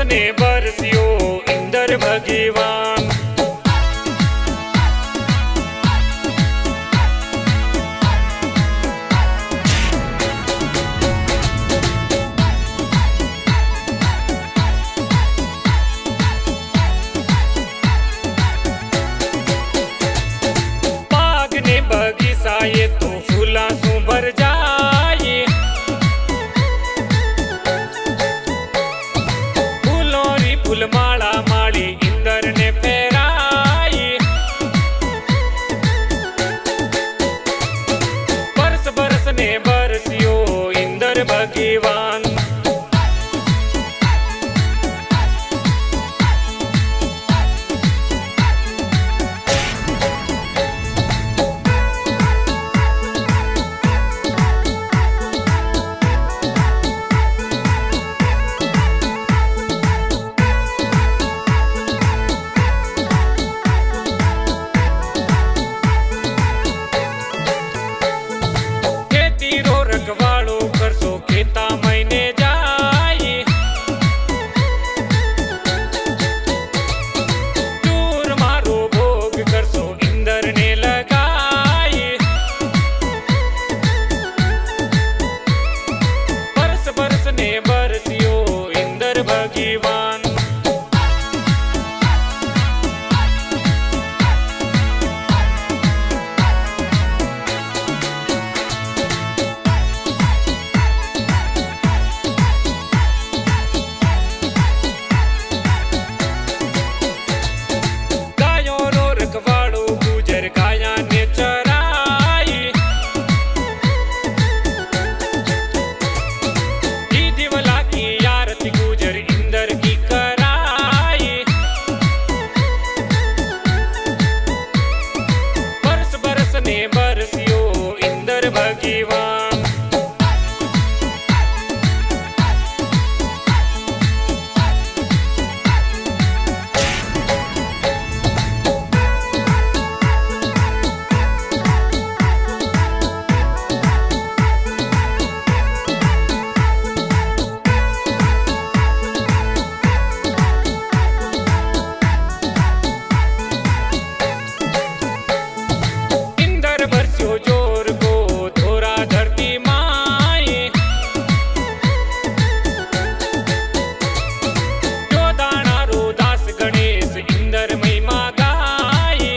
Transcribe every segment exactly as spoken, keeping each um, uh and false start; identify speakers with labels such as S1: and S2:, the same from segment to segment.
S1: ने बरसियो इंद्र भगवान। बाग ने बगीचा ये तो फूला सु भर जाए, फूलोरी फूलमाला माली इंद्र ने फेराई। बरस बरस ने बरसियो इंद्र भगवान। रखवाड़ो करसो खेता महीने जाए, चूर मारो भोग करसो इंद्र ने लगाए। बरस बरस ने बरसियो इंद्र भगवान। रखवाड़ो गुजर गाया ने चराई, दीदिवला की आरती गुजर इंद्र की कराई। बरस बरस ने बरसियो इंद्र भगवान। बरसियो जोर को धोरा धरती माए, जो दाना रो दास गणेश इंद्र महिमा गाए।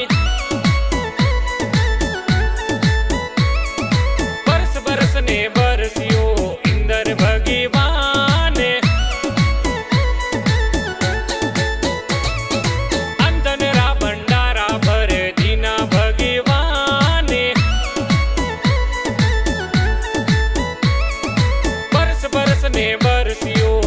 S1: बरस बरस ने बरसियो इंद्र भगवान। अंधन रा भंडारा भर दीना भगवान। बरस बरस ने बरसियो